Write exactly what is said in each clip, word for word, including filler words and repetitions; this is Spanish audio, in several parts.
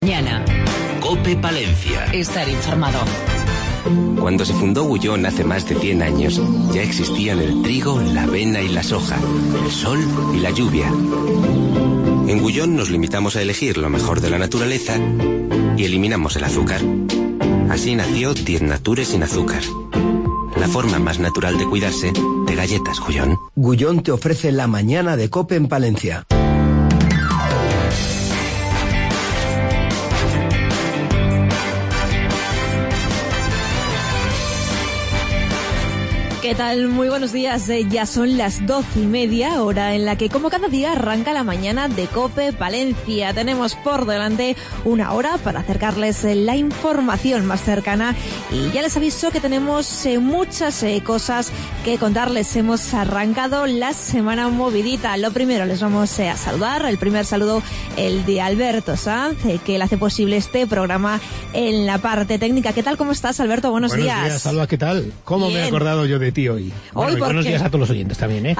Mañana. COPE Palencia. Estar informado. Cuando se fundó Gullón hace más de cien años, ya existían el trigo, la avena y la soja, el sol y la lluvia. En Gullón nos limitamos a elegir lo mejor de la naturaleza y eliminamos el azúcar. Así nació diez Natures sin azúcar. La forma más natural de cuidarse de galletas Gullón. Gullón te ofrece la mañana de COPE en Palencia. ¿Qué tal? Muy buenos días. Eh, ya son las doce y media, hora en la que, como cada día, arranca la mañana de COPE Palencia. Tenemos por delante una hora para acercarles eh, la información más cercana y ya les aviso que tenemos eh, muchas eh, cosas que contarles. Hemos arrancado la semana movidita. Lo primero, les vamos eh, a saludar. El primer saludo, el de Alberto Sanz, eh, que le hace posible este programa en la parte técnica. ¿Qué tal? ¿Cómo estás, Alberto? Buenos, buenos días. Buenos días, Salva. ¿Qué tal? ¿Cómo Bien. me he acordado yo de ti hoy? Bueno, hoy y buenos qué? días a todos los oyentes también, ¿eh?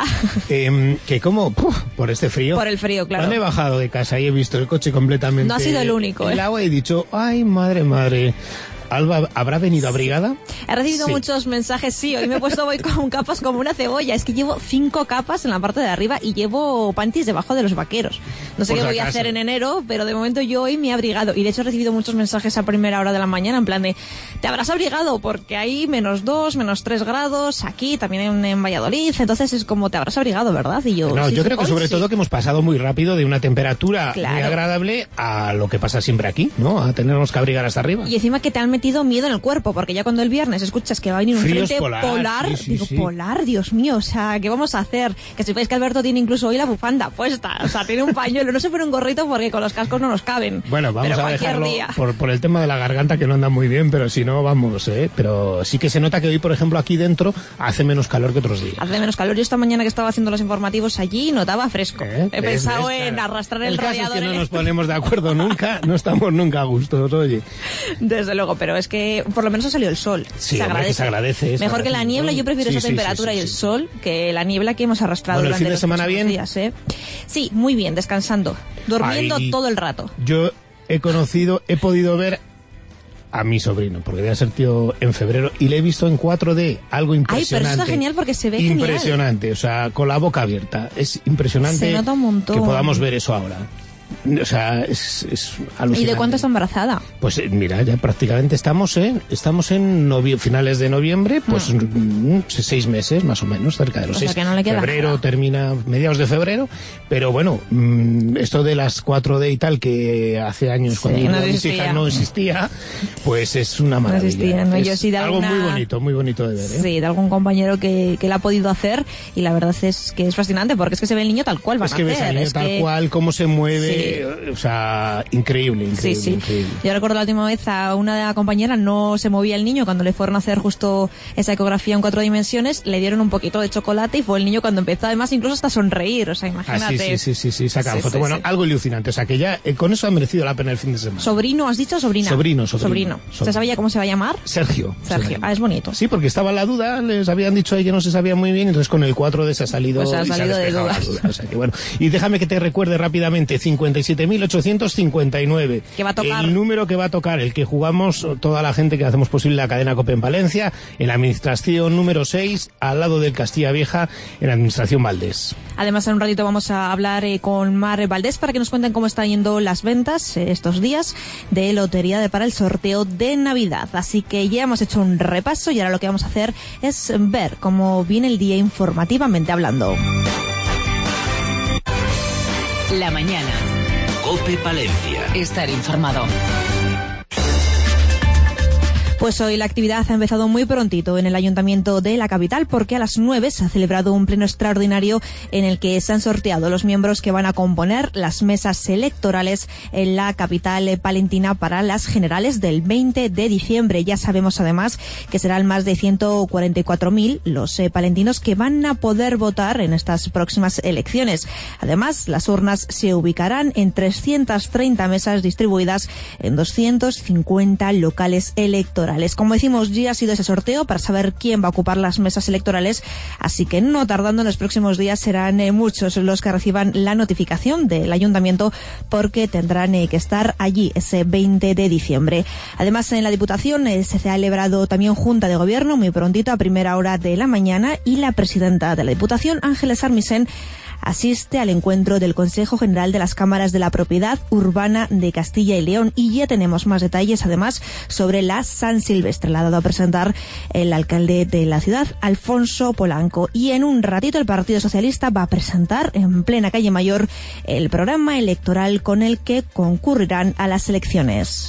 eh que como, puf, por este frío. Por el frío, claro. Cuando he bajado de casa y he visto el coche completamente... No ha sido el único, ¿eh? El agua, he dicho, ay, madre, madre... Alba, ¿habrá venido abrigada? He recibido sí. muchos mensajes, sí. Hoy me he puesto voy con capas como una cebolla. Es que llevo cinco capas en la parte de arriba y llevo panties debajo de los vaqueros. No sé Por qué si voy acaso. a hacer en enero, pero de momento yo hoy me he abrigado. Y de hecho he recibido muchos mensajes a primera hora de la mañana en plan de, ¿te habrás abrigado? Porque hay menos dos, menos tres grados, aquí también en, en Valladolid. Entonces es como, ¿te habrás abrigado, verdad? Y yo, no, sí, yo creo que sobre sí. todo que hemos pasado muy rápido de una temperatura claro. muy agradable a lo que pasa siempre aquí, ¿no? A tenernos que abrigar hasta arriba. Y encima que te han metido miedo en el cuerpo, porque ya cuando el viernes escuchas que va a venir un Fríos frente polar, polar, sí, sí, digo, sí. polar, Dios mío, o sea, ¿qué vamos a hacer? Que sepáis que Alberto tiene incluso hoy la bufanda puesta, o sea, tiene un pañuelo, no se pone un gorrito porque con los cascos no nos caben. Bueno, vamos pero a dejarlo día. por, por el tema de la garganta, que no anda muy bien, pero si no, vamos, ¿eh? Pero sí que se nota que hoy, por ejemplo, aquí dentro hace menos calor que otros días. Hace menos calor. Yo esta mañana que estaba haciendo los informativos allí notaba fresco. ¿Eh? He ¿Ves? pensado ¿Ves? en arrastrar el, el caso radiador. Es que no en nos ponemos de acuerdo nunca, no estamos nunca a gustos, oye. Desde luego, pero es que por lo menos ha salido el sol. Sí, se hombre, agradece. que se agradece. Se Mejor agradece que la niebla, yo prefiero sí, esa sí, temperatura sí, sí, y el sí. sol que la niebla que hemos arrastrado Bueno, ¿el durante fin de los semana próximos bien? días, ¿eh? Sí, muy bien, descansando, durmiendo Ay, todo el rato. Yo he conocido, he podido ver a mi sobrino, porque voy a ser tío en febrero, y le he visto en cuatro D, algo impresionante. Ay, pero eso está genial porque se ve genial. Impresionante, o sea, con la boca abierta. Es impresionante Se nota un montón. que podamos ver eso ahora. O sea, es, es alucinante. ¿Y de cuánto está embarazada? Pues eh, mira, ya prácticamente estamos en estamos en novie- finales de noviembre, pues mm. seis meses más o menos, cerca de los O sea, seis. que no le queda febrero nada. termina mediados de febrero, pero bueno, mm, esto de las cuatro D y tal que hace años Sí, cuando no yo era mis existía. hijas no existía, pues es una maravilla. existía, ¿no? Es Yo sí de algo alguna- muy bonito, muy bonito de ver, ¿eh? Sí, de algún compañero que, que la ha podido hacer y la verdad es que es fascinante porque es que se ve el niño tal cual va Es a que ves nacer. al niño es tal que... cual, cómo se mueve, o sea, increíble, increíble. Sí, sí. increíble. Yo recuerdo la última vez a una compañera no se movía el niño cuando le fueron a hacer justo esa ecografía en cuatro dimensiones, le dieron un poquito de chocolate y fue el niño cuando empezó además incluso hasta a sonreír, o sea, imagínate. Ah, sí, sí, sí, sí, sí, sacan Sí, foto. sí, bueno, sí. algo alucinante, o sea, que ya eh, con eso ha merecido la pena el fin de semana. ¿Sobrino has dicho o sobrina? Sobrino, sobrino. ¿Se Sobrino. sabía cómo se va a llamar? Sergio. Sergio. Ah, es bonito. Sí, porque estaba la duda, les habían dicho ahí que no se sabía muy bien, entonces con el cuatro D se ha salido, Pues ha y se salido de despejado la dudas. duda. O sea que bueno. Y déjame que te recuerde rápidamente, cincuenta y siete mil ochocientos cincuenta y nueve. Que va a tocar. El número que va a tocar, el que jugamos toda la gente que hacemos posible la cadena COPE en Palencia, en la administración número seis, al lado del Castilla Vieja, en la administración Valdés. Además, en un ratito vamos a hablar eh, con Mar Valdés para que nos cuenten cómo están yendo las ventas eh, estos días de lotería de para el sorteo de Navidad. Así que ya hemos hecho un repaso y ahora lo que vamos a hacer es ver cómo viene el día informativamente hablando. La mañana. COPE Palencia. Estar informado. Pues hoy la actividad ha empezado muy prontito en el Ayuntamiento de la capital porque a las nueve se ha celebrado un pleno extraordinario en el que se han sorteado los miembros que van a componer las mesas electorales en la capital palentina para las generales del veinte de diciembre. Ya sabemos además que serán más de ciento cuarenta y cuatro mil los eh, palentinos que van a poder votar en estas próximas elecciones. Además, las urnas se ubicarán en trescientas treinta mesas distribuidas en doscientos cincuenta locales electorales. electorales. Como decimos, ya ha sido ese sorteo para saber quién va a ocupar las mesas electorales, así que no tardando, en los próximos días serán eh, muchos los que reciban la notificación del ayuntamiento, porque tendrán eh, que estar allí ese veinte de diciembre. Además, en la Diputación eh, se ha celebrado también Junta de Gobierno muy prontito a primera hora de la mañana, y la presidenta de la Diputación, Ángeles Armisen, asiste al encuentro del Consejo General de las Cámaras de la Propiedad Urbana de Castilla y León, y ya tenemos más detalles además sobre la San Silvestre. La ha dado a presentar el alcalde de la ciudad, Alfonso Polanco, y en un ratito el Partido Socialista va a presentar en plena calle Mayor el programa electoral con el que concurrirán a las elecciones.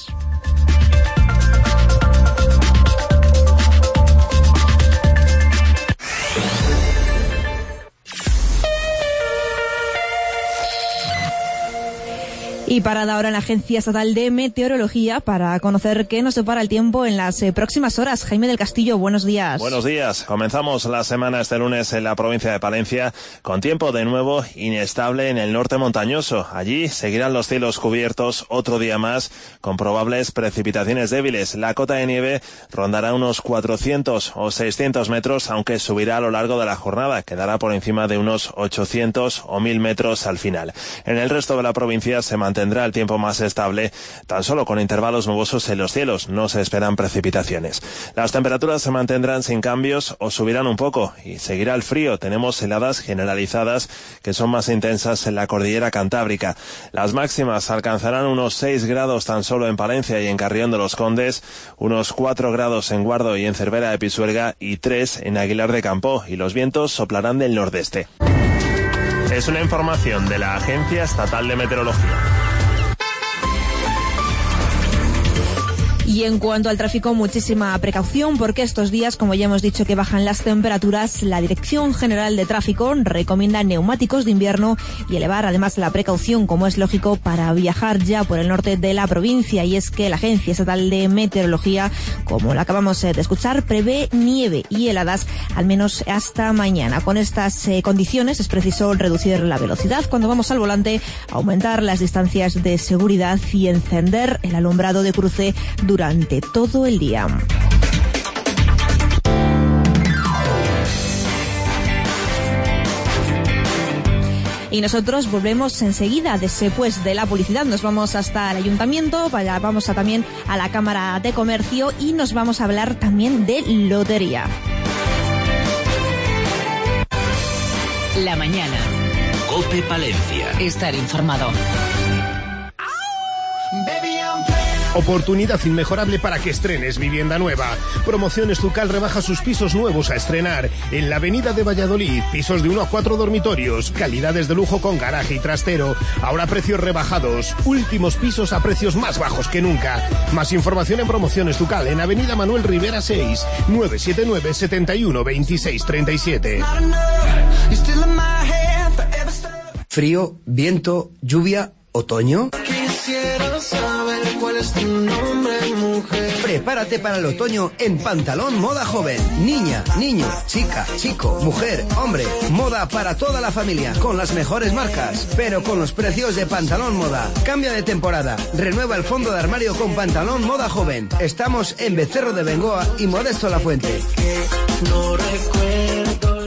Y parada ahora en la Agencia Estatal de Meteorología para conocer qué nos depara el tiempo en las eh, próximas horas. Jaime del Castillo, buenos días. Buenos días. Comenzamos la semana este lunes en la provincia de Palencia con tiempo de nuevo inestable en el norte montañoso. Allí seguirán los cielos cubiertos otro día más con probables precipitaciones débiles. La cota de nieve rondará unos cuatrocientos o seiscientos metros, aunque subirá a lo largo de la jornada. Quedará por encima de unos ochocientos o mil metros al final. En el resto de la provincia se mantendrá Tendrá el tiempo más estable, tan solo con intervalos nubosos en los cielos. No se esperan precipitaciones. Las temperaturas se mantendrán sin cambios o subirán un poco, y seguirá el frío. Tenemos heladas generalizadas que son más intensas en la cordillera cantábrica. Las máximas alcanzarán unos seis grados tan solo en Palencia y en Carrión de los Condes, unos cuatro grados en Guardo y en Cervera de Pisuerga, y tres en Aguilar de Campoo, y los vientos soplarán del nordeste. Es una información de la Agencia Estatal de Meteorología. Y en cuanto al tráfico, muchísima precaución, porque estos días, como ya hemos dicho, que bajan las temperaturas, la Dirección General de Tráfico recomienda neumáticos de invierno y elevar además la precaución, como es lógico, para viajar ya por el norte de la provincia. Y es que la Agencia Estatal de Meteorología, como la acabamos de escuchar, prevé nieve y heladas al menos hasta mañana. Con estas eh, condiciones es preciso reducir la velocidad cuando vamos al volante, aumentar las distancias de seguridad y encender el alumbrado de cruce durante durante todo el día. Y nosotros volvemos enseguida. Después de la publicidad nos vamos hasta el ayuntamiento, vamos a también a la Cámara de Comercio, y nos vamos a hablar también de lotería. La mañana. COPE Palencia. Estar informado. Oportunidad inmejorable para que estrenes vivienda nueva. Promociones Zucal rebaja sus pisos nuevos a estrenar en la avenida de Valladolid. Pisos de uno a cuatro dormitorios, calidades de lujo con garaje y trastero. Ahora precios rebajados. Últimos pisos a precios más bajos que nunca. Más información en Promociones Zucal en avenida Manuel Rivera seis, nueve siete nueve, siete uno, dos seis tres siete. Frío, viento, lluvia, otoño. Quisiera saber cuál es tu nombre, mujer. Prepárate para el otoño en Pantalón Moda Joven. Niña, niño, chica, chico, mujer, hombre. Moda para toda la familia, con las mejores marcas, pero con los precios de Pantalón Moda. Cambia de temporada. Renueva el fondo de armario con Pantalón Moda Joven. Estamos en Becerro de Bengoa y Modesto La Fuente. No recuerdo.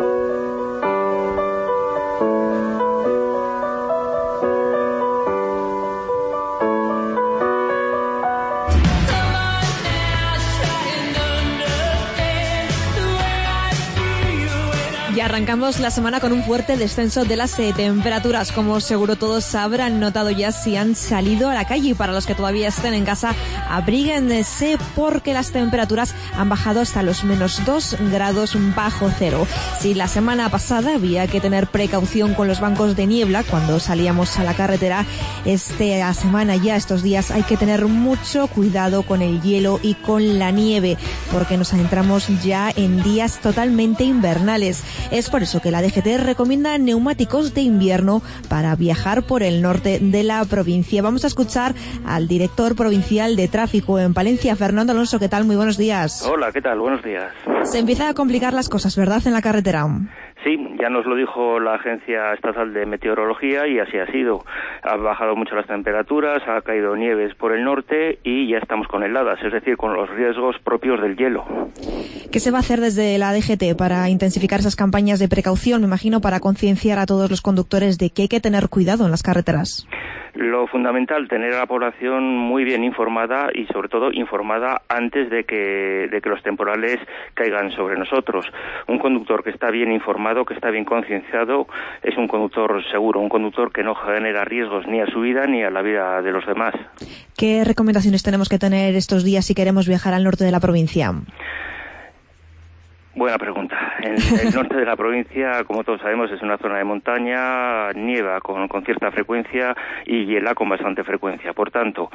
Y arrancamos la semana con un fuerte descenso de las eh, temperaturas, como seguro todos habrán notado ya si han salido a la calle. Y para los que todavía estén en casa, abríguense porque las temperaturas han bajado hasta los menos dos grados bajo cero. Si la semana pasada había que tener precaución con los bancos de niebla cuando salíamos a la carretera, esta semana ya, estos días, hay que tener mucho cuidado con el hielo y con la nieve, porque nos adentramos ya en días totalmente invernales. Es por eso que la D G T recomienda neumáticos de invierno para viajar por el norte de la provincia. Vamos a escuchar al director provincial de tráfico en Palencia, Fernando Alonso. ¿Qué tal? Muy buenos días. Hola, ¿qué tal? Buenos días. Se empiezan a complicar las cosas, ¿verdad?, en la carretera. Sí, ya nos lo dijo la Agencia Estatal de Meteorología y así ha sido. Ha bajado mucho las temperaturas, ha caído nieves por el norte y ya estamos con heladas, es decir, con los riesgos propios del hielo. ¿Qué se va a hacer desde la D G T para intensificar esas campañas de precaución, me imagino, para concienciar a todos los conductores de que hay que tener cuidado en las carreteras? Lo fundamental, tener a la población muy bien informada y sobre todo informada antes de que, de que los temporales caigan sobre nosotros. Un conductor que está bien informado, que está bien concienciado, es un conductor seguro, un conductor que no genera riesgos ni a su vida ni a la vida de los demás. ¿Qué recomendaciones tenemos que tener estos días si queremos viajar al norte de la provincia? Buena pregunta. En el norte de la provincia, como todos sabemos, es una zona de montaña, nieva con, con cierta frecuencia y hiela con bastante frecuencia. Por tanto,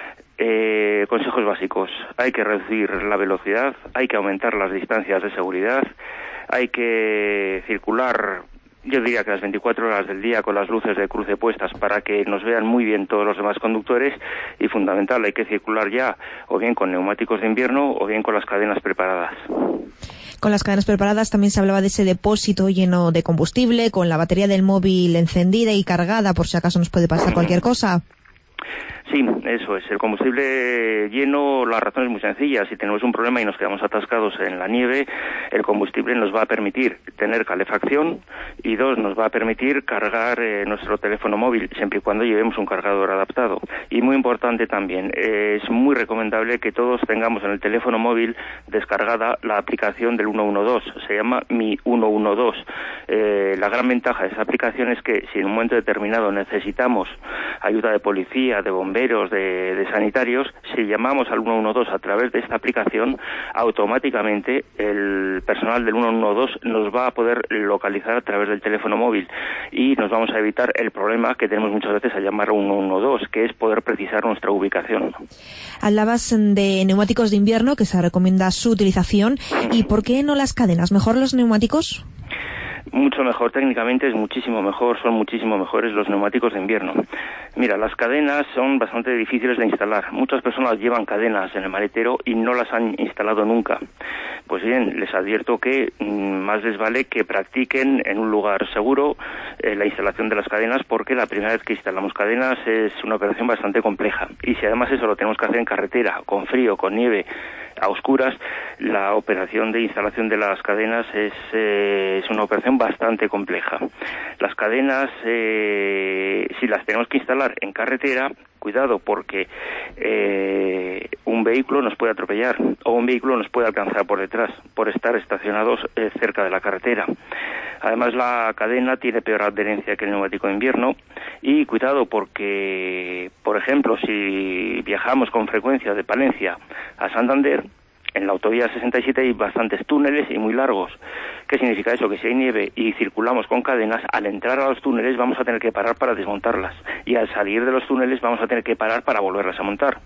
eh, consejos básicos. Hay que reducir la velocidad, hay que aumentar las distancias de seguridad, hay que circular, yo diría que las veinticuatro horas del día con las luces de cruce puestas para que nos vean muy bien todos los demás conductores y, fundamental, hay que circular ya o bien con neumáticos de invierno o bien con las cadenas preparadas. Con las cadenas preparadas también se hablaba de ese depósito lleno de combustible, con la batería del móvil encendida y cargada por si acaso nos puede pasar cualquier cosa. Sí, eso es. El combustible lleno, la razón es muy sencilla. Si tenemos un problema y nos quedamos atascados en la nieve, el combustible nos va a permitir tener calefacción y, dos, nos va a permitir cargar eh, nuestro teléfono móvil, siempre y cuando llevemos un cargador adaptado. Y muy importante también, eh, es muy recomendable que todos tengamos en el teléfono móvil descargada la aplicación del uno uno dos. Se llama Mi uno uno dos. Eh, la gran ventaja de esa aplicación es que si en un momento determinado necesitamos ayuda de policía, de bomberos, De, de sanitarios, si llamamos al uno uno dos a través de esta aplicación, automáticamente el personal del uno uno dos nos va a poder localizar a través del teléfono móvil y nos vamos a evitar el problema que tenemos muchas veces al llamar a uno uno dos, que es poder precisar nuestra ubicación. Hablabas de neumáticos de invierno, que se recomienda su utilización. ¿Y por qué no las cadenas? ¿Mejor los neumáticos? Mucho mejor, técnicamente es muchísimo mejor, son muchísimo mejores los neumáticos de invierno. Mira, las cadenas son bastante difíciles de instalar. Muchas personas llevan cadenas en el maletero y no las han instalado nunca. Pues bien, les advierto que mmm, más les vale que practiquen en un lugar seguro eh, la instalación de las cadenas, porque la primera vez que instalamos cadenas es una operación bastante compleja. Y si además eso lo tenemos que hacer en carretera, con frío, con nieve, a oscuras, la operación de instalación de las cadenas es, eh, es una operación bastante compleja. Las cadenas, eh, si las tenemos que instalar en carretera, cuidado, porque eh, un vehículo nos puede atropellar o un vehículo nos puede alcanzar por detrás por estar estacionados eh, cerca de la carretera. Además, la cadena tiene peor adherencia que el neumático de invierno y cuidado porque, por ejemplo, si viajamos con frecuencia de Palencia a Santander, en la autovía sesenta y siete hay bastantes túneles y muy largos. ¿Qué significa eso? Que si hay nieve y circulamos con cadenas, al entrar a los túneles vamos a tener que parar para desmontarlas. Y al salir de los túneles vamos a tener que parar para volverlas a montar.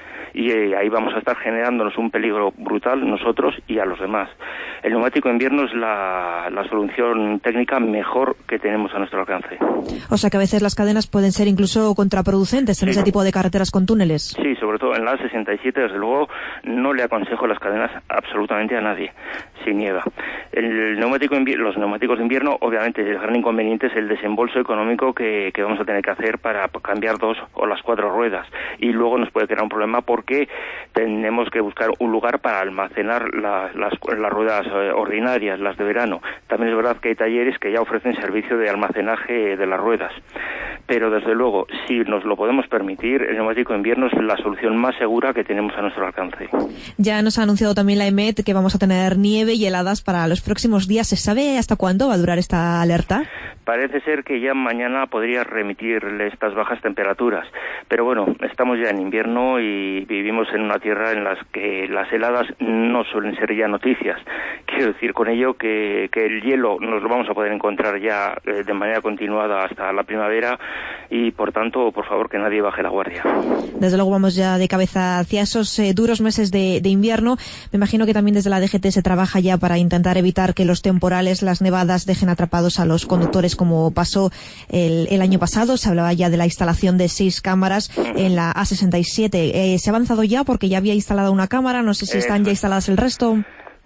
Y eh, ahí vamos a estar generándonos un peligro brutal nosotros y a los demás. El neumático de invierno es la, la solución técnica mejor que tenemos a nuestro alcance. O sea que a veces las cadenas pueden ser incluso contraproducentes en sí. Ese tipo de carreteras con túneles. Sí, sobre todo en la sesenta y siete, desde luego, no le aconsejo las cadenas absolutamente a nadie, si nieva. El neumático los neumáticos de invierno, obviamente, el gran inconveniente es el desembolso económico que, que vamos a tener que hacer para cambiar dos o las cuatro ruedas. Y luego nos puede crear un problema porque tenemos que buscar un lugar para almacenar la, las, las ruedas eh, ordinarias, las de verano. También es verdad que hay talleres que ya ofrecen servicio de almacenaje de las ruedas. Pero desde luego, si nos lo podemos permitir, el neumático de invierno es la solución más segura que tenemos a nuestro alcance. Ya nos ha anunciado también la E M E T que vamos a tener nieve y heladas para los próximos días. ¿Se sabe hasta cuándo va a durar esta alerta? Parece ser que ya mañana podría remitirle estas bajas temperaturas. Pero bueno, estamos ya en invierno y vivimos en una tierra en la que las heladas no suelen ser ya noticias. Quiero decir con ello que, que el hielo nos lo vamos a poder encontrar ya eh, de manera continuada hasta la primavera y, por tanto, por favor, que nadie baje la guardia. Desde luego vamos ya de cabeza hacia esos eh, duros meses de, de invierno. Me imagino que también desde la D G T se trabaja ya para intentar evitar que los temporales, las nevadas, dejen atrapados a los conductores, como pasó el, el año pasado. Se hablaba ya de la instalación de seis cámaras en la A sesenta y siete. Eh, ¿Se ha avanzado ya? Porque ya había instalado una cámara, no sé si están ya instaladas el resto.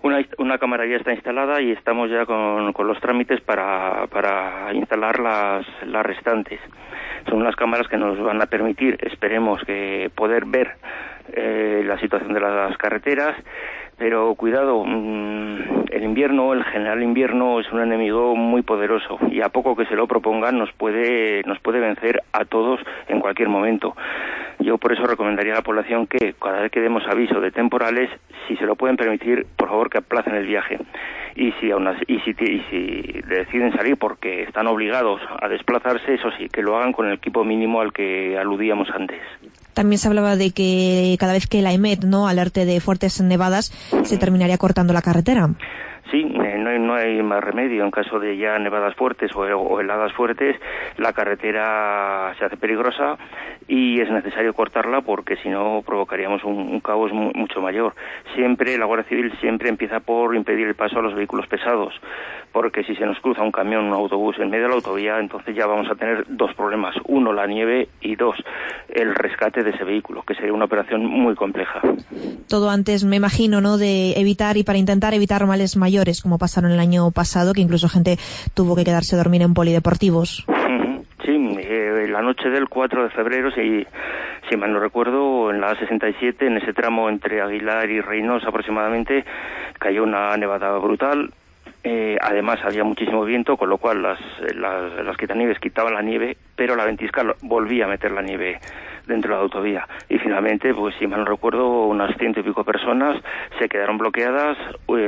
Una, una cámara ya está instalada y estamos ya con, con los trámites para, para instalar las, las restantes. Son unas cámaras que nos van a permitir, esperemos, que poder ver eh, la situación de las carreteras, pero cuidado, mmm, el invierno, el general invierno es un enemigo muy poderoso y a poco que se lo propongan nos puede, nos puede vencer a todos en cualquier momento. Yo por eso recomendaría a la población que cada vez que demos aviso de temporales, si se lo pueden permitir, por favor que aplacen el viaje. Y si aún así, y si, y si deciden salir porque están obligados a desplazarse, eso sí, que lo hagan con el equipo mínimo al que aludíamos antes. También se hablaba de que cada vez que la E M E T no alerte de fuertes nevadas, se terminaría cortando la carretera. Sí, eh, no, hay, no hay más remedio. En caso de ya nevadas fuertes o, o heladas fuertes, la carretera se hace peligrosa y es necesario cortarla porque si no provocaríamos un, un caos mu mucho mayor. Siempre, la Guardia Civil siempre empieza por impedir el paso a los vehículos pesados, porque si se nos cruza un camión, un autobús en medio de la autovía, entonces ya vamos a tener dos problemas. Uno, la nieve, y dos, el rescate de ese vehículo, que sería una operación muy compleja. Todo antes, me imagino, ¿no?, de evitar y para intentar evitar males mayores, como pasaron el año pasado, que incluso gente tuvo que quedarse a dormir en polideportivos. Sí, eh, la noche del cuatro de febrero, si, si mal no recuerdo, en la A sesenta y siete, en ese tramo entre Aguilar y Reynosa aproximadamente, cayó una nevada brutal. Eh, además había muchísimo viento, con lo cual las, las, las quitanieves quitaban la nieve, pero la ventisca volvía a meter la nieve dentro de la autovía. Y finalmente, pues si mal no recuerdo, unas ciento y pico personas se quedaron bloqueadas.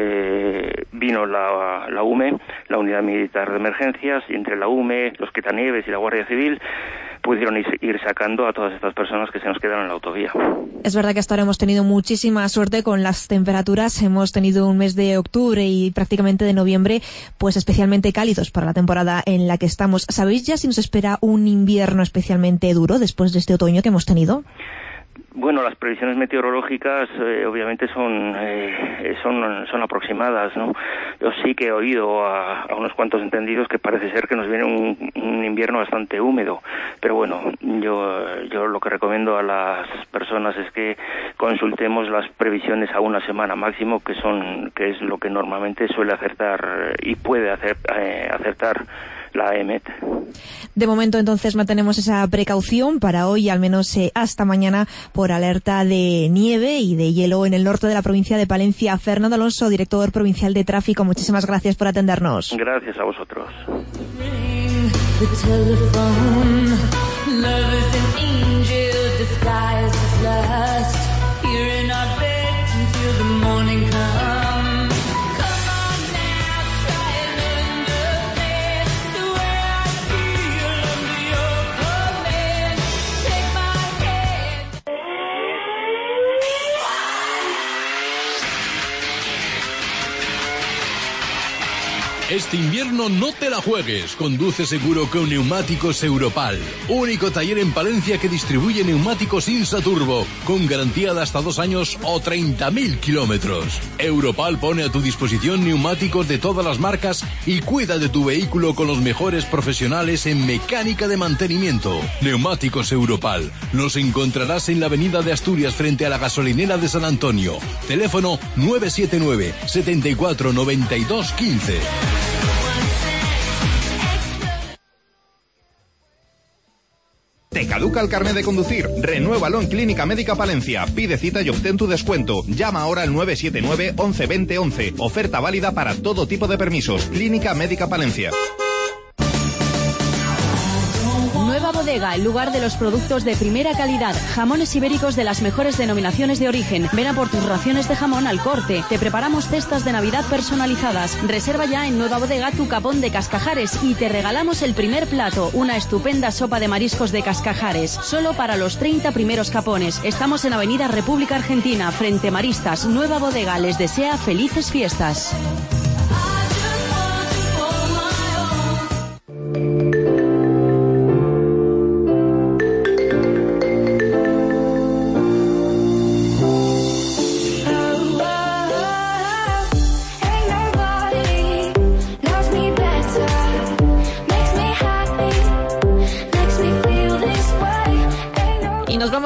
Eh, vino la, la U M E, la Unidad Militar de Emergencias, y entre la U M E, los quitanieves y la Guardia Civil pudieron ir, ir sacando a todas estas personas que se nos quedaron en la autovía. Es verdad que hasta ahora hemos tenido muchísima suerte con las temperaturas. Hemos tenido un mes de octubre y prácticamente de noviembre, pues especialmente cálidos para la temporada en la que estamos. ¿Sabéis ya si nos espera un invierno especialmente duro después de este otoño que hemos tenido? Bueno, las previsiones meteorológicas eh, obviamente son, eh, son son aproximadas, ¿no? Yo sí que he oído a, a unos cuantos entendidos que parece ser que nos viene un, un invierno bastante húmedo, pero bueno, yo yo lo que recomiendo a las personas es que consultemos las previsiones a una semana máximo, que son que es lo que normalmente suele acertar y puede hacer, eh, acertar la E M E T. De momento, entonces, mantenemos esa precaución para hoy, al menos eh, hasta mañana, por alerta de nieve y de hielo en el norte de la provincia de Palencia. Fernando Alonso, director provincial de tráfico, muchísimas gracias por atendernos. Gracias a vosotros. Este invierno no te la juegues. Conduce seguro con Neumáticos Europal. Único taller en Palencia que distribuye neumáticos Insa Turbo, con garantía de hasta dos años o treinta mil kilómetros. Europal pone a tu disposición neumáticos de todas las marcas y cuida de tu vehículo con los mejores profesionales en mecánica de mantenimiento. Neumáticos Europal. Los encontrarás en la avenida de Asturias frente a la gasolinera de San Antonio. Teléfono nueve siete nueve, setenta y cuatro, noventa y dos, quince. ¿Te caduca el carnet de conducir? Renuévalo en Clínica Médica Palencia. Pide cita y obtén tu descuento. Llama ahora al nueve siete nueve, once, veinte, once. Oferta válida para todo tipo de permisos. Clínica Médica Palencia. Nueva Bodega, el lugar de los productos de primera calidad. Jamones ibéricos de las mejores denominaciones de origen. Ven a por tus raciones de jamón al corte. Te preparamos cestas de Navidad personalizadas. Reserva ya en Nueva Bodega tu capón de Cascajares y te regalamos el primer plato, una estupenda sopa de mariscos de Cascajares. Solo para los treinta primeros capones. Estamos en Avenida República Argentina, frente Maristas. Nueva Bodega les desea felices fiestas.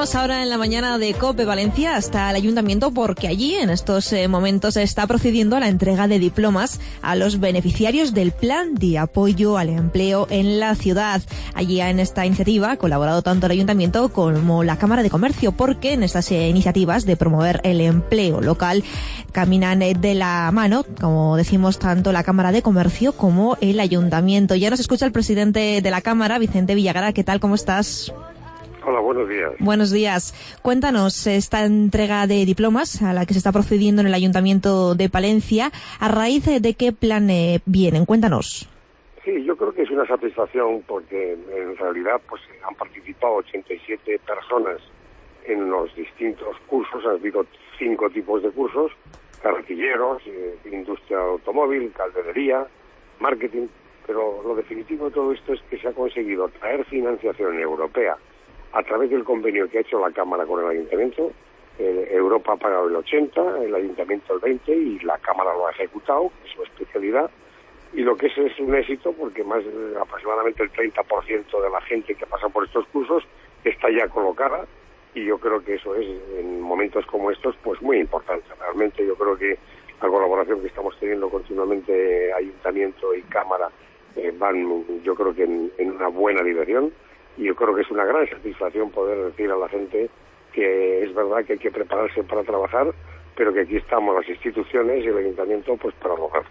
Vamos ahora en la mañana de COPE Valencia hasta el ayuntamiento porque allí en estos eh, momentos se está procediendo a la entrega de diplomas a los beneficiarios del Plan de Apoyo al Empleo en la ciudad. Allí en esta iniciativa ha colaborado tanto el ayuntamiento como la Cámara de Comercio porque en estas eh, iniciativas de promover el empleo local caminan eh, de la mano, como decimos, tanto la Cámara de Comercio como el ayuntamiento. Ya nos escucha el presidente de la Cámara, Vicente Villagra. ¿Qué tal? ¿Cómo estás? Hola, buenos días. Buenos días. Cuéntanos esta entrega de diplomas a la que se está procediendo en el Ayuntamiento de Palencia. ¿A raíz de qué plan eh, vienen? Cuéntanos. Sí, yo creo que es una satisfacción porque en realidad pues han participado ochenta y siete personas en los distintos cursos. Han habido cinco tipos de cursos: carretilleros, eh, industria automóvil, calderería, marketing. Pero lo definitivo de todo esto es que se ha conseguido traer financiación europea a través del convenio que ha hecho la Cámara con el Ayuntamiento. Eh, Europa ha pagado el ochenta, el Ayuntamiento el veinte y la Cámara lo ha ejecutado, es su especialidad. Y lo que es es un éxito porque más eh, aproximadamente el treinta por ciento de la gente que pasa por estos cursos está ya colocada, y yo creo que eso es, en momentos como estos, pues muy importante. Realmente yo creo que la colaboración que estamos teniendo continuamente Ayuntamiento y Cámara eh, van, yo creo que en, en una buena dirección. Y yo creo que es una gran satisfacción poder decir a la gente que es verdad que hay que prepararse para trabajar, pero que aquí estamos las instituciones y el ayuntamiento pues para lograrlo.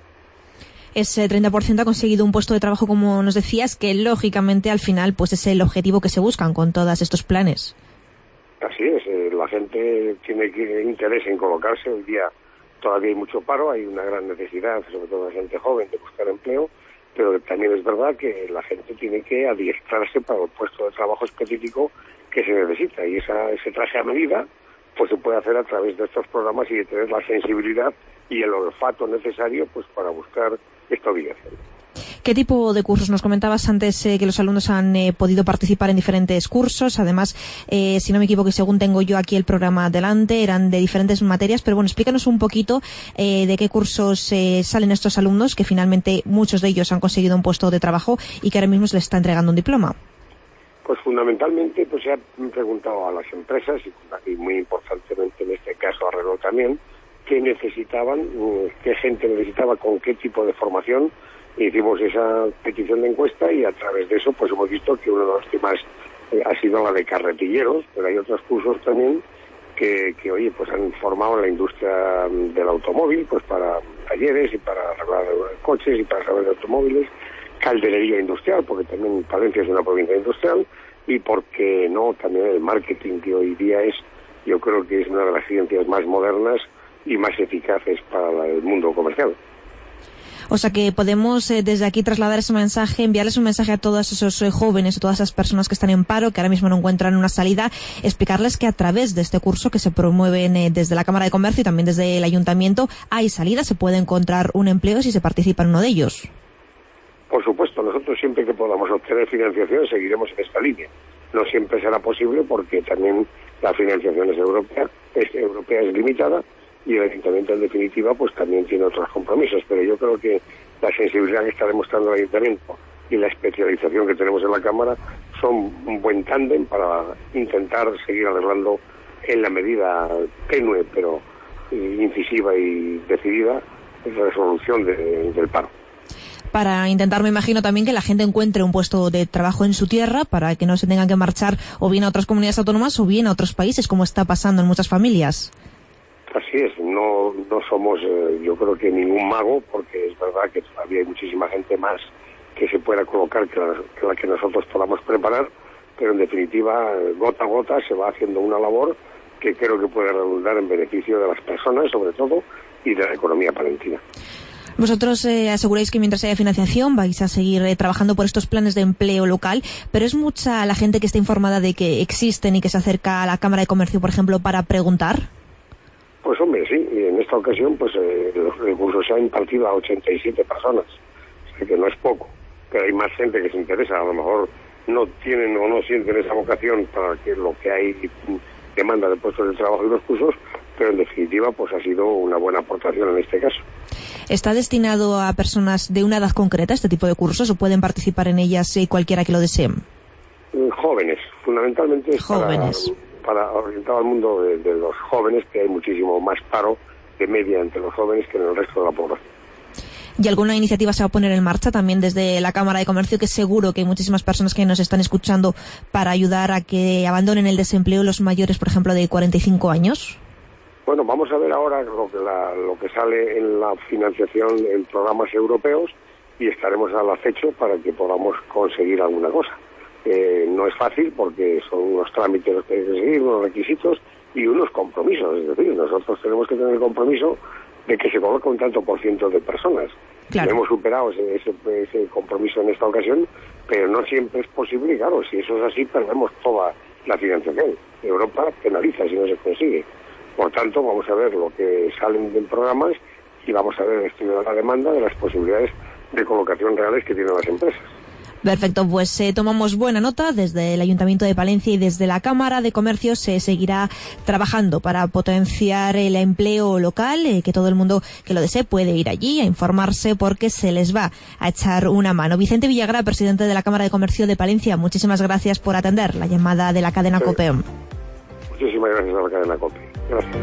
Ese treinta por ciento ha conseguido un puesto de trabajo, como nos decías, que lógicamente al final pues es el objetivo que se buscan con todos estos planes. Así es, eh, la gente tiene que, interés en colocarse. Hoy día todavía hay mucho paro, hay una gran necesidad, sobre todo de gente joven, de buscar empleo. Pero también es verdad que la gente tiene que adiestrarse para el puesto de trabajo específico que se necesita, y esa, ese traje a medida pues se puede hacer a través de estos programas y de tener la sensibilidad y el olfato necesario pues para buscar esta obligación. ¿Qué tipo de cursos? Nos comentabas antes eh, que los alumnos han eh, podido participar en diferentes cursos. Además, eh, si no me equivoco, y según tengo yo aquí el programa delante, eran de diferentes materias. Pero bueno, explícanos un poquito eh, de qué cursos eh, salen estos alumnos, que finalmente muchos de ellos han conseguido un puesto de trabajo y que ahora mismo se les está entregando un diploma. Pues fundamentalmente pues se ha preguntado a las empresas, y muy importantemente en este caso a Renault también, qué necesitaban, qué gente necesitaba, con qué tipo de formación. Hicimos esa petición de encuesta y a través de eso pues hemos visto que uno de los temas eh, ha sido la de carretilleros, pero hay otros cursos también que, que oye, pues han formado en la industria del automóvil, pues para talleres y para arreglar coches y para arreglar automóviles, calderería industrial, porque también Palencia es una provincia industrial, y porque no, también el marketing, que hoy día es, yo creo que es una de las ciencias más modernas y más eficaces para el mundo comercial. O sea que podemos eh, desde aquí trasladar ese mensaje, enviarles un mensaje a todos esos eh, jóvenes, a todas esas personas que están en paro, que ahora mismo no encuentran una salida, explicarles que a través de este curso que se promueven eh, desde la Cámara de Comercio y también desde el Ayuntamiento hay salida, se puede encontrar un empleo si se participa en uno de ellos. Por supuesto, nosotros siempre que podamos obtener financiación seguiremos en esta línea. No siempre será posible porque también la financiación es europea, es, europea es limitada, y el Ayuntamiento en definitiva pues también tiene otros compromisos, pero yo creo que la sensibilidad que está demostrando el Ayuntamiento y la especialización que tenemos en la Cámara son un buen tándem para intentar seguir arreglando en la medida tenue pero incisiva y decidida la resolución de, del paro. Para intentar, me imagino también, que la gente encuentre un puesto de trabajo en su tierra para que no se tengan que marchar o bien a otras comunidades autónomas o bien a otros países, como está pasando en muchas familias. Así es, no no somos eh, yo creo que ningún mago, porque es verdad que todavía hay muchísima gente más que se pueda colocar que la que, la que nosotros podamos preparar, pero en definitiva, gota a gota se va haciendo una labor que creo que puede redundar en beneficio de las personas, sobre todo, y de la economía palentina. Vosotros eh, aseguráis que mientras haya financiación vais a seguir eh, trabajando por estos planes de empleo local, pero es mucha la gente que está informada de que existen y que se acerca a la Cámara de Comercio, por ejemplo, para preguntar. Pues hombre, sí, y en esta ocasión pues eh, los recursos se han impartido a ochenta y siete personas, o sea que no es poco, pero hay más gente que se interesa, a lo mejor no tienen o no sienten esa vocación para que lo que hay demanda de puestos de trabajo y los cursos, pero en definitiva pues ha sido una buena aportación en este caso. ¿Está destinado a personas de una edad concreta este tipo de cursos o pueden participar en ellas eh, cualquiera que lo desee? Jóvenes, fundamentalmente es Jóvenes. para orientado al mundo de, de los jóvenes, que hay muchísimo más paro de media entre los jóvenes que en el resto de la población. ¿Y alguna iniciativa se va a poner en marcha también desde la Cámara de Comercio, que seguro que hay muchísimas personas que nos están escuchando, para ayudar a que abandonen el desempleo los mayores, por ejemplo, de cuarenta y cinco años? Bueno, vamos a ver ahora lo que, la, lo que sale en la financiación en programas europeos y estaremos al acecho para que podamos conseguir alguna cosa. Eh, no es fácil porque son unos trámites que hay que seguir, unos requisitos y unos compromisos. Es decir, nosotros tenemos que tener el compromiso de que se coloque un tanto por ciento de personas. Claro. Hemos superado ese, ese, ese compromiso en esta ocasión, pero no siempre es posible y claro, si eso es así, perdemos toda la financiación. Europa penaliza si no se consigue. Por tanto, vamos a ver lo que salen de programas y vamos a ver el estudio de la demanda de las posibilidades de colocación reales que tienen las empresas. Perfecto, pues eh, tomamos buena nota. Desde el Ayuntamiento de Palencia y desde la Cámara de Comercio se seguirá trabajando para potenciar el empleo local, eh, que todo el mundo que lo desee puede ir allí a informarse porque se les va a echar una mano. Vicente Villagra, presidente de la Cámara de Comercio de Palencia, muchísimas gracias por atender la llamada de la cadena sí. COPE. Muchísimas gracias a la cadena COPE. Gracias.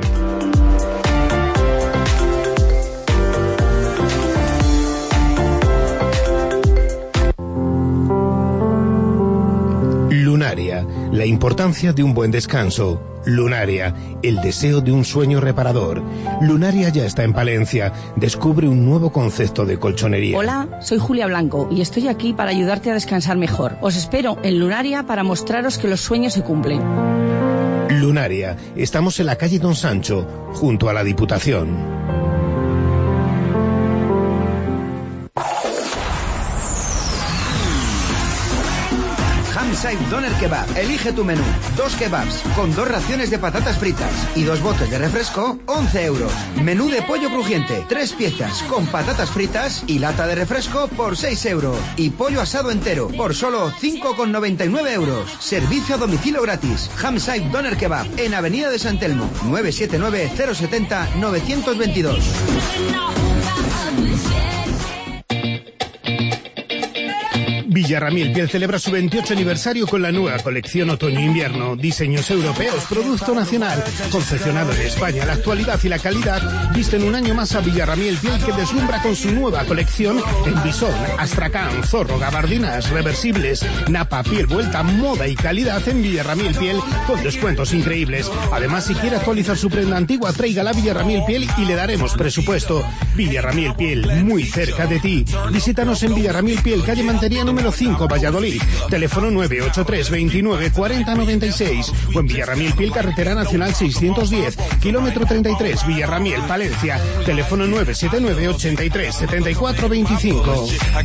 Lunaria, la importancia de un buen descanso. Lunaria, el deseo de un sueño reparador. Lunaria ya está en Palencia. Descubre un nuevo concepto de colchonería. Hola, soy Julia Blanco y estoy aquí para ayudarte a descansar mejor. Os espero en Lunaria para mostraros que los sueños se cumplen. Lunaria, estamos en la calle Don Sancho, junto a la Diputación. Hamside Doner Kebab. Elige tu menú. Dos kebabs con dos raciones de patatas fritas y dos botes de refresco, once euros. Menú de pollo crujiente, tres piezas con patatas fritas y lata de refresco por seis euros. Y pollo asado entero por solo cinco con noventa y nueve euros. Servicio a domicilio gratis. Hamside Doner Kebab en Avenida de San Telmo, nueve siete nueve, cero siete cero, nueve dos dos. Villarramiel Piel celebra su veintiocho aniversario con la nueva colección otoño-invierno. Diseños europeos, producto nacional, confeccionado en España. La actualidad y la calidad visten un año más a Villarramiel Piel, que deslumbra con su nueva colección en bisón, astracán, zorro, gabardinas, reversibles, napa, piel vuelta, moda y calidad en Villarramiel Piel con descuentos increíbles. Además, si quiere actualizar su prenda antigua, tráigala a Villarramiel Piel y le daremos presupuesto. Villarramiel Piel, muy cerca de ti. Visítanos en Villarramiel Piel, calle Mantería número cinco, Valladolid. Teléfono nueve ocho tres, veintinueve, cuarenta, noventa y seis. O en Villarramiel Piel, carretera nacional seiscientos diez, kilómetro treinta y tres, Villarramiel, Palencia. Teléfono nueve siete nueve, ochenta y tres, setenta y cuatro, veinticinco.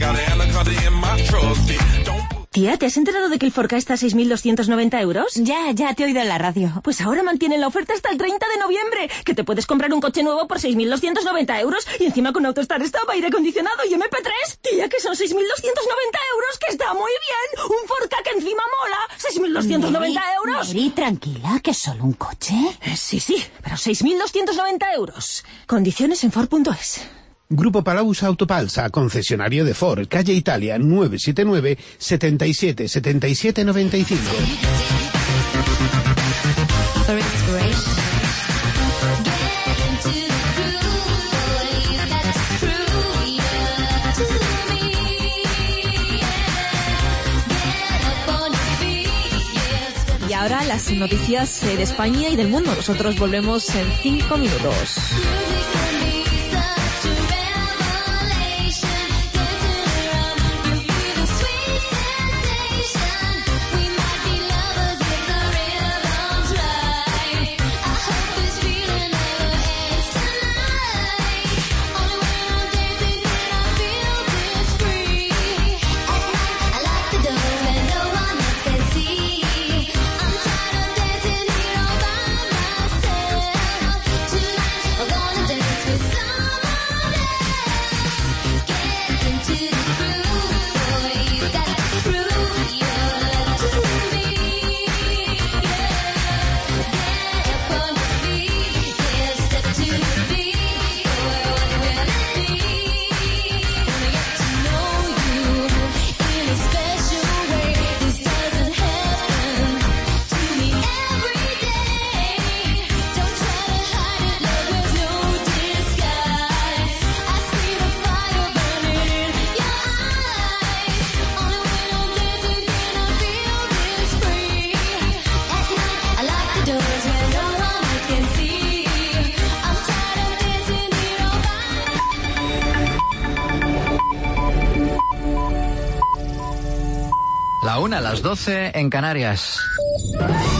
Tía, ¿te has enterado de que el Forca está a seis mil doscientos noventa euros? Ya, ya te he oído en la radio. Pues ahora mantienen la oferta hasta el treinta de noviembre, que te puedes comprar un coche nuevo por seis mil doscientos noventa euros y encima con Autostar Stop, aire acondicionado y eme pe tres. Tía, que son seis mil doscientos noventa euros, que está muy bien. Un Forca que encima mola. seis mil doscientos noventa euros. Mary, tranquila, que es solo un coche. Eh, sí, sí, pero seis mil doscientos noventa euros. Condiciones en Ford punto es. Grupo Palausa Autopalsa, concesionario de Ford, calle Italia, nueve siete nueve, setenta y siete, setenta y siete, noventa y cinco. Y ahora las noticias de España y del mundo. Nosotros volvemos en cinco minutos. La una, las doce en Canarias.